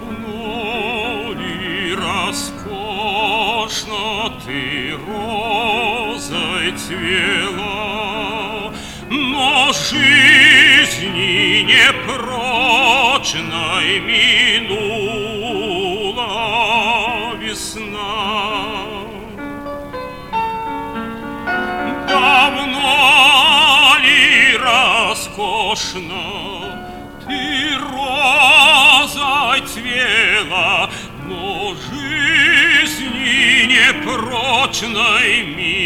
Давно ли роскошно ты розой цвела, но жизни непрочной минула весна. Давно ли роскошно ты розой цвела, но жизни непрочной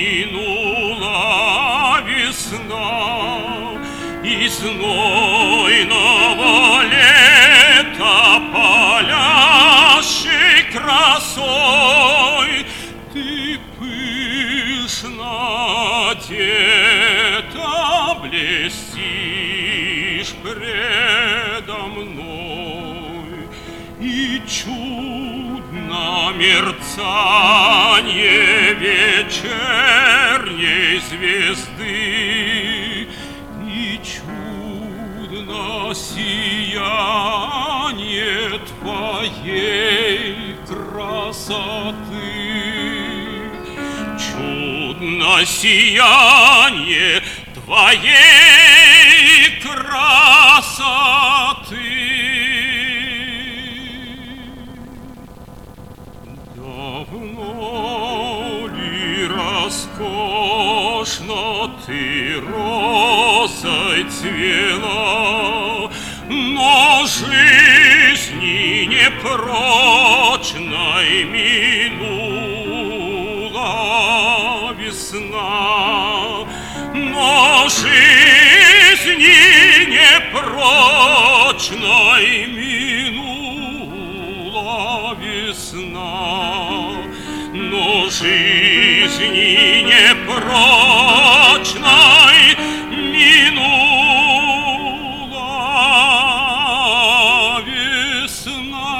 минула весна, и знойного лета палящей красой ты пышно одета блестишь предо мной, и чудно мерцанье вечерней звезды, и чудно сияние твоей красоты. Чудно сияние твоей красоты. Давно ли роскошно ты розой цвела, но жизни непрочной минула весна, но жизни непрочной минула весна, но жизни непрочной минула весна.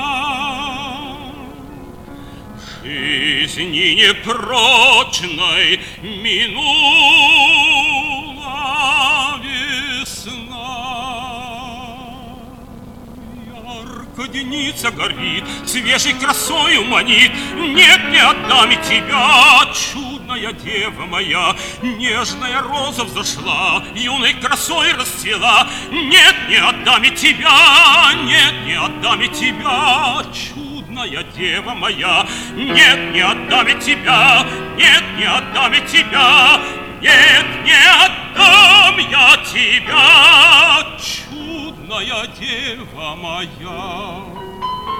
Жизни непрочной минула весна. Ярко деница горит, свежей красою манит. Нет, не отдам и тебя, чудная дева моя. Нежная роза взошла, юной красой расцвела. Нет, не отдам и тебя, нет, не отдам и тебя, чудная дева моя. Нет, не отдам и тебя, нет, не отдам и тебя, нет, не отдам я тебя, чудная дева моя.